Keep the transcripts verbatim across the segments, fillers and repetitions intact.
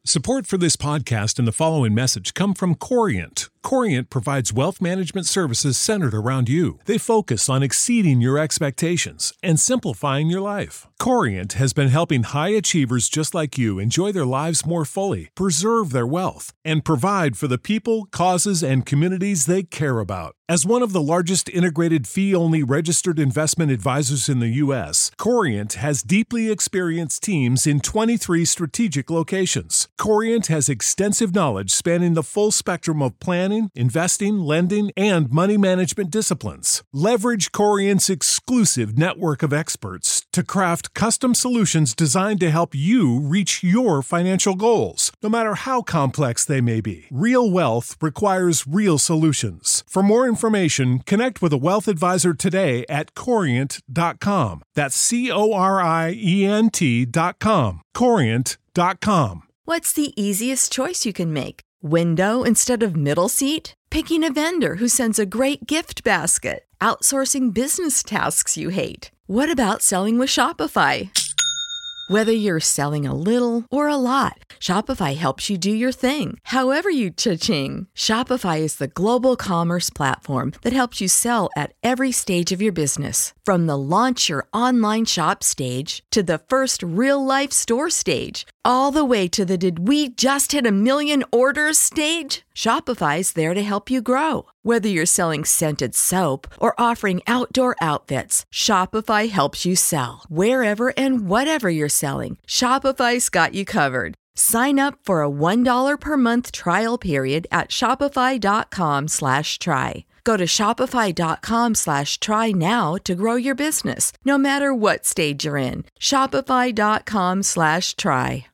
Support for this podcast and the following message come from Corient. Corient provides wealth management services centered around you. They focus on exceeding your expectations and simplifying your life. Corient has been helping high achievers just like you enjoy their lives more fully, preserve their wealth, and provide for the people, causes, and communities they care about. As one of the largest integrated fee-only registered investment advisors in the U S, Corient has deeply experienced teams in twenty-three strategic locations. Corient has extensive knowledge spanning the full spectrum of planning, investing, lending, and money management disciplines. Leverage Corient's exclusive network of experts to craft custom solutions designed to help you reach your financial goals, no matter how complex they may be. Real wealth requires real solutions. For more information, connect with a wealth advisor today at corient dot com. That's C O R I E N T dot com. corient dot com. What's the easiest choice you can make? Window instead of middle seat? Picking a vendor who sends a great gift basket? Outsourcing business tasks you hate? What about selling with Shopify? Whether you're selling a little or a lot, Shopify helps you do your thing, however you cha-ching. Shopify is the global commerce platform that helps you sell at every stage of your business. From the launch your online shop stage to the first real-life store stage, all the way to the did we just hit a million orders stage. Shopify's there to help you grow. Whether you're selling scented soap or offering outdoor outfits, Shopify helps you sell. Wherever and whatever you're selling, Shopify's got you covered. Sign up for a one dollar per month trial period at shopify.com slash try. Go to shopify.com slash try now to grow your business, no matter what stage you're in. Shopify.com slash try.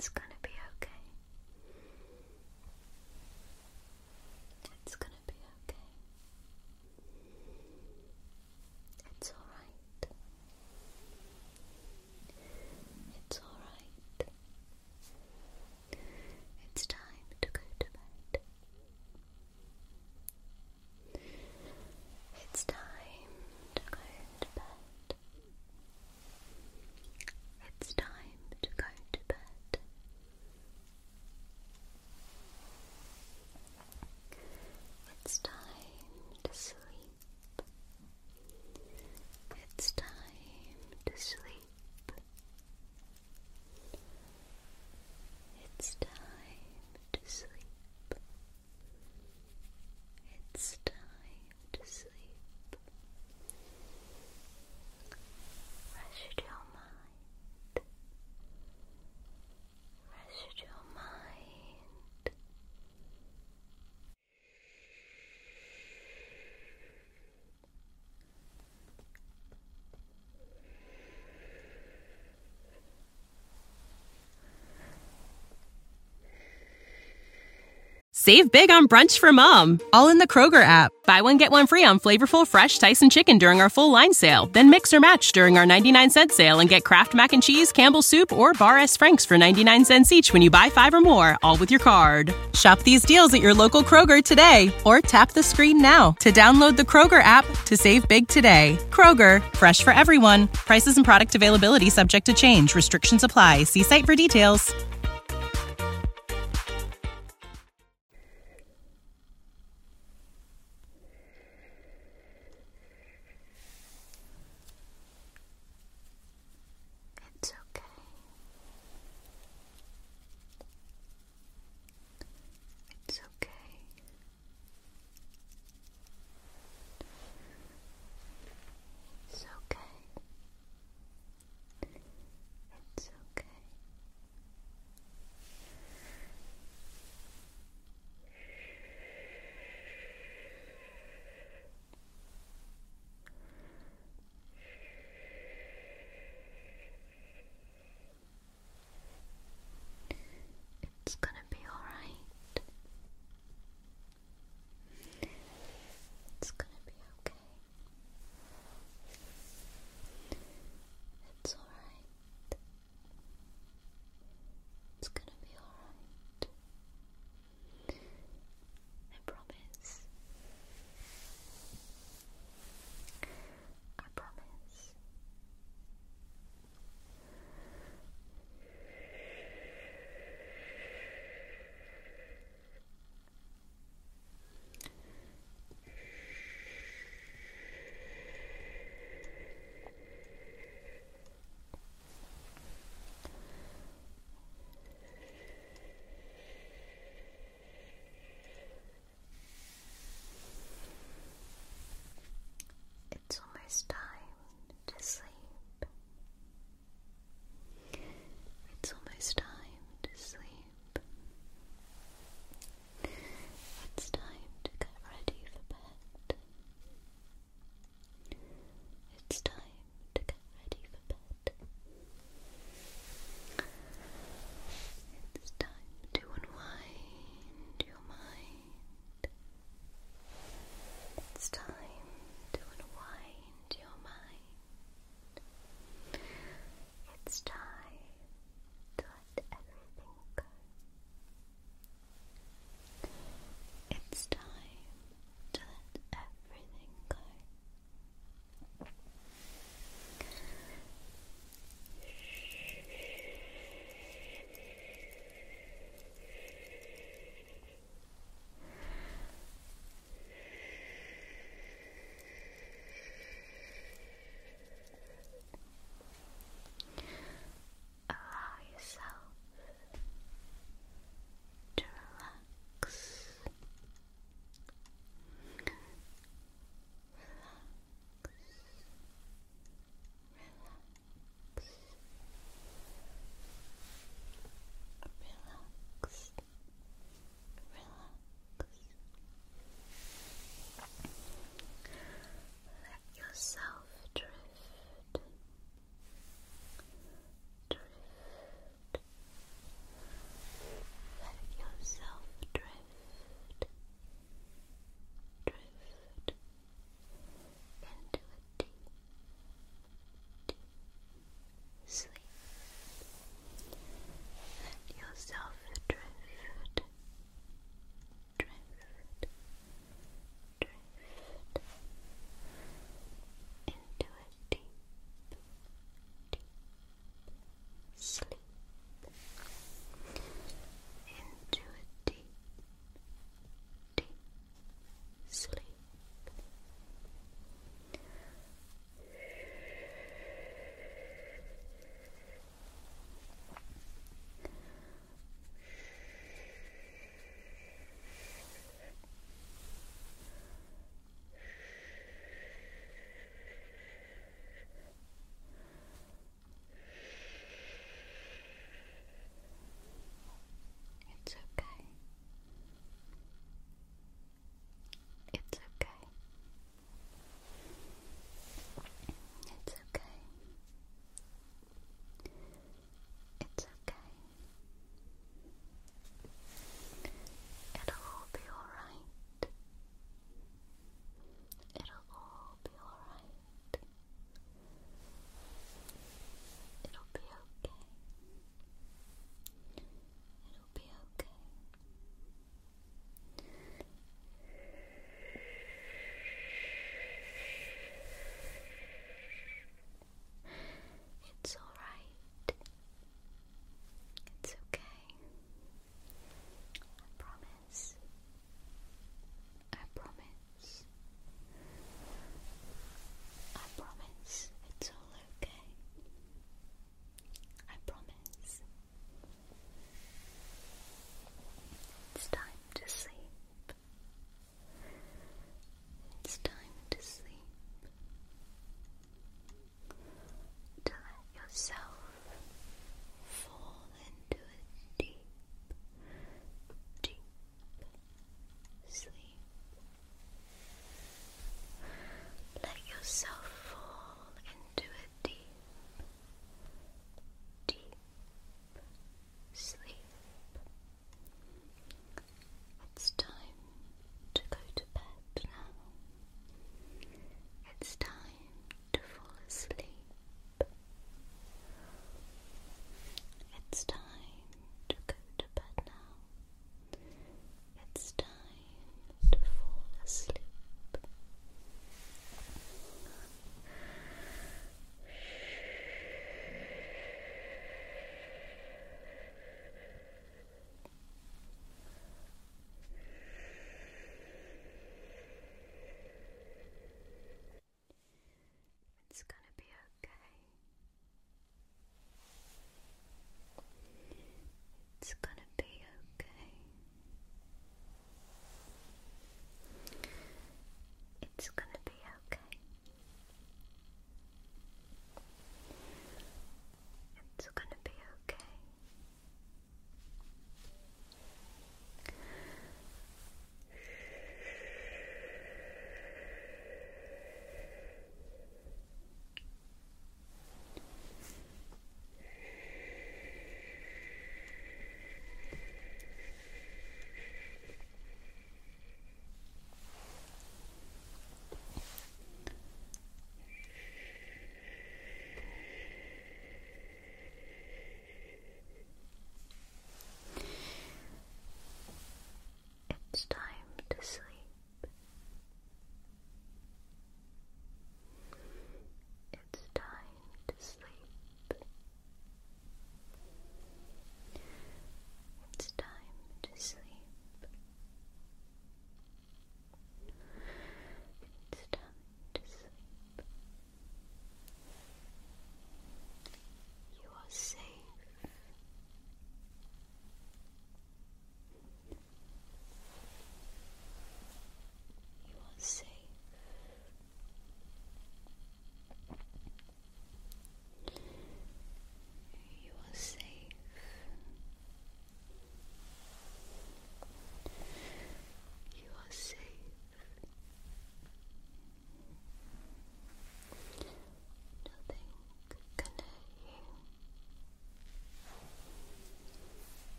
It's gonna be okay. It's gonna be okay. It's alright. It's alright. It's time to go to bed. It's time to go to bed. It's time to go to bed. It's time to sleep. It's time to sleep. It's time to sleep. It's time to sleep. Rest your mind. Rest your mind. Save big on brunch for mom, all in the Kroger app. Buy one, get one free on flavorful, fresh Tyson chicken during our full line sale. Then mix or match during our ninety-nine cent sale and get Kraft Mac and Cheese, Campbell's Soup, or Bar S. Frank's for ninety-nine cents each when you buy five or more, all with your card. Shop these deals at your local Kroger today, or tap the screen now to download the Kroger app to save big today. Kroger, fresh for everyone. Prices and product availability subject to change. Restrictions apply. See site for details. It's okay. It's okay. It's okay. It's okay. It's gonna be alright. It's gonna be okay. It's alright. It's gonna be alright. I promise. I promise.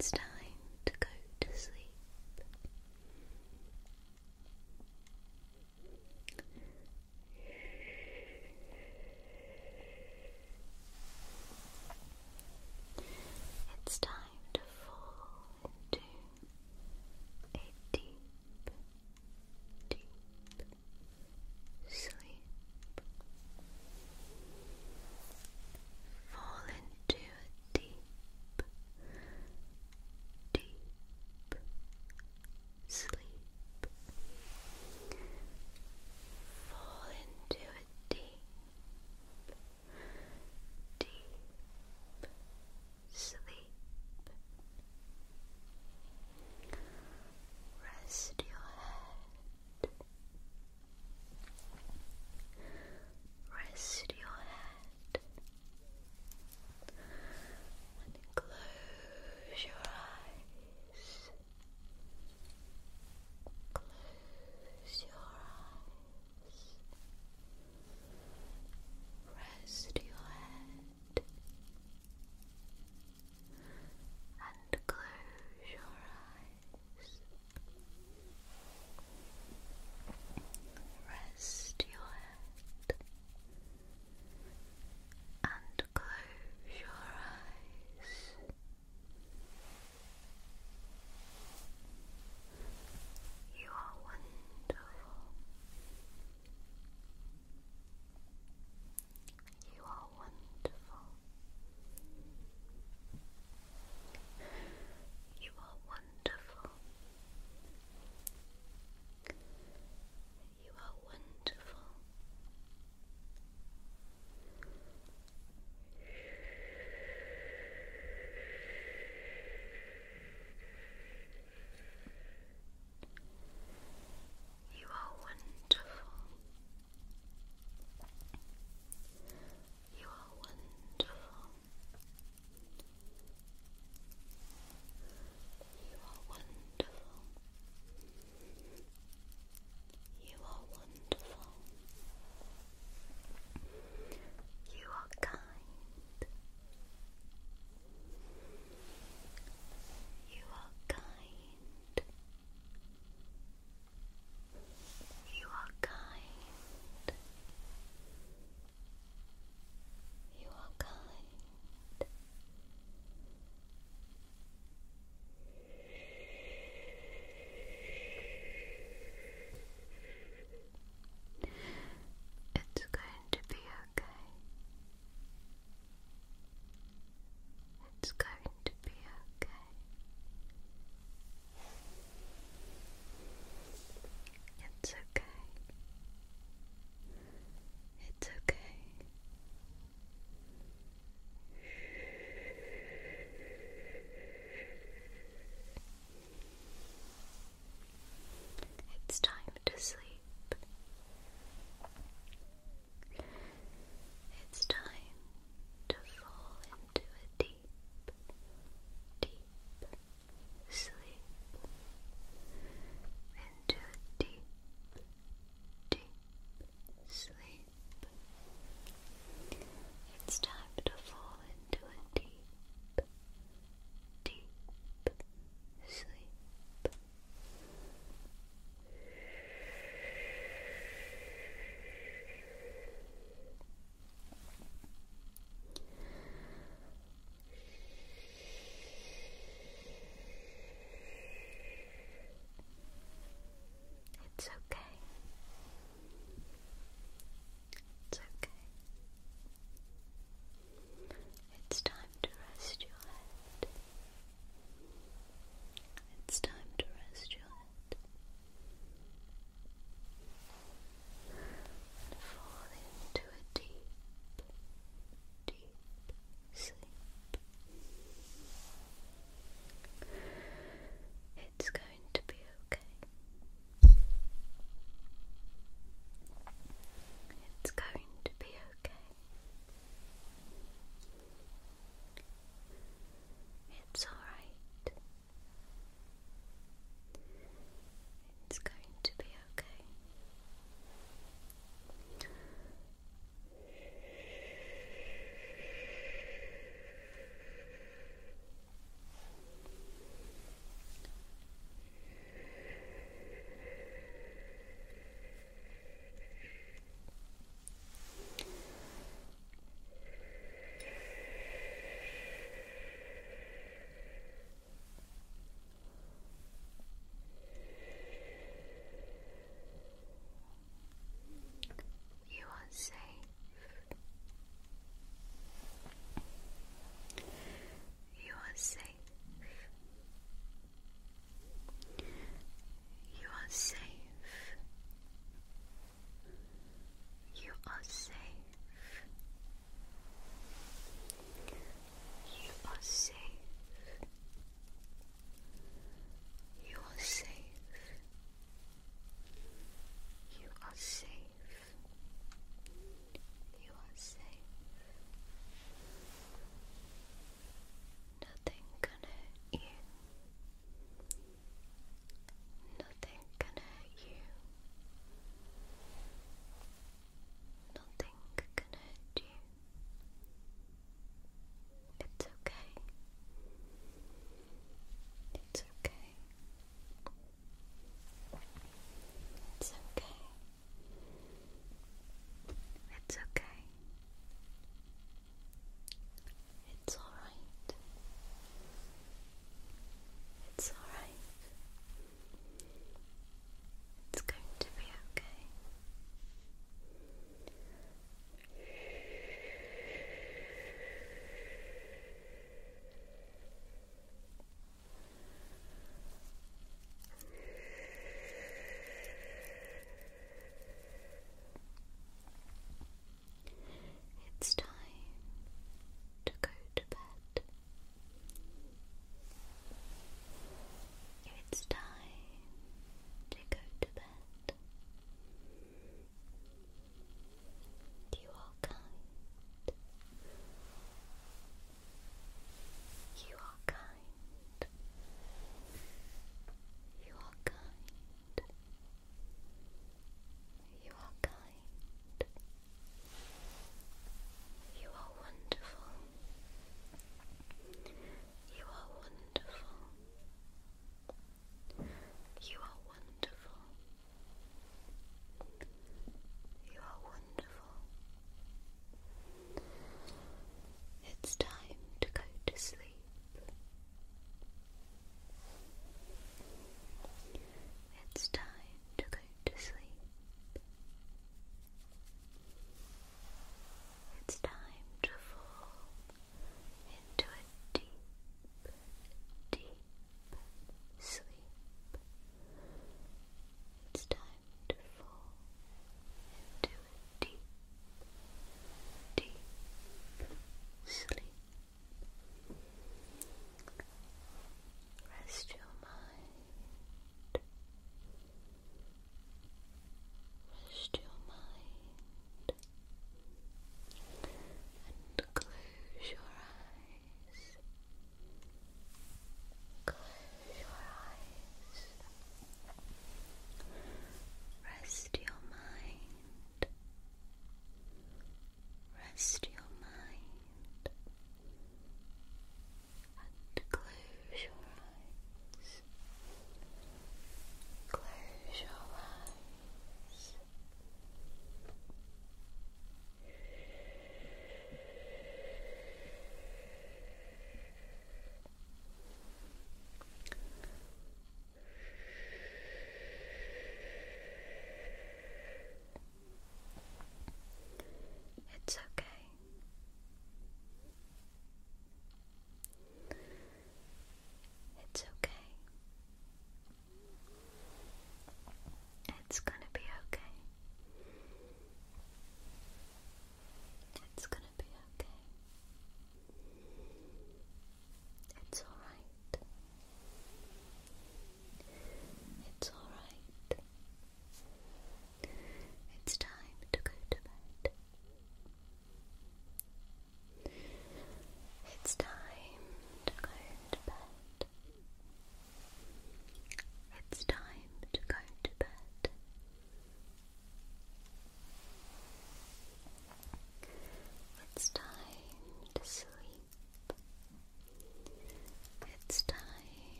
It's time to go to sleep. It's time to fall into a deep, deep sleep. Fall into a deep, deep sleep. Fall into a deep, deep sleep. Rest your head. Rest your head. And close your eyes. Close your eyes. Rest your head. And close your eyes. Rest your head and close your eyes. You are wonderful. You are wonderful. You are wonderful. You are wonderful. You are wonderful. You are wonderful. You are wonderful. You are wonderful. You are kind. You are kind. You are kind. You are kind. It's going to be okay. It's going to be okay. It's okay. It's okay. It's time to sleep. It's time to fall into a deep, deep sleep. Into a deep, deep sleep. It's time to fall into a deep, deep sleep. It's okay. It's okay. It's time to rest your head. It's time to rest your head. And fall into a deep, deep sleep. It's going to be okay.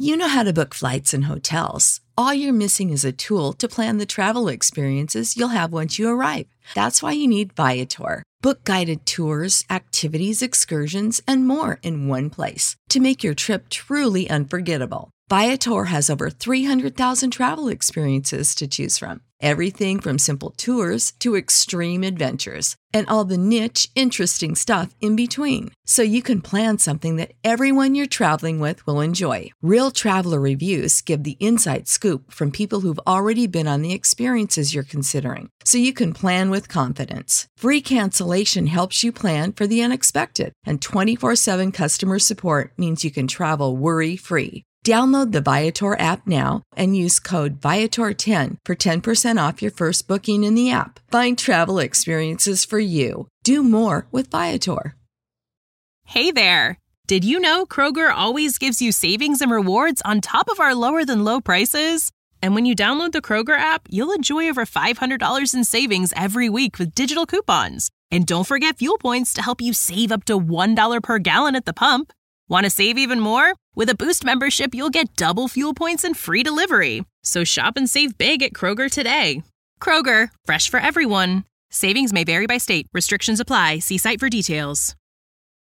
You know how to book flights and hotels. All you're missing is a tool to plan the travel experiences you'll have once you arrive. That's why you need Viator. Book guided tours, activities, excursions, and more in one place to make your trip truly unforgettable. Viator has over three hundred thousand travel experiences to choose from. Everything from simple tours to extreme adventures and all the niche, interesting stuff in between. So you can plan something that everyone you're traveling with will enjoy. Real traveler reviews give the inside scoop from people who've already been on the experiences you're considering. So you can plan with confidence. Free cancellation helps you plan for the unexpected. And twenty-four seven customer support means you can travel worry-free. Download the Viator app now and use code Viator ten for ten percent off your first booking in the app. Find travel experiences for you. Do more with Viator. Hey there! Did you know Kroger always gives you savings and rewards on top of our lower than low prices? And when you download the Kroger app, you'll enjoy over five hundred dollars in savings every week with digital coupons. And don't forget fuel points to help you save up to one dollar per gallon at the pump. Want to save even more? With a Boost membership, you'll get double fuel points and free delivery. So shop and save big at Kroger today. Kroger, fresh for everyone. Savings may vary by state. Restrictions apply. See site for details.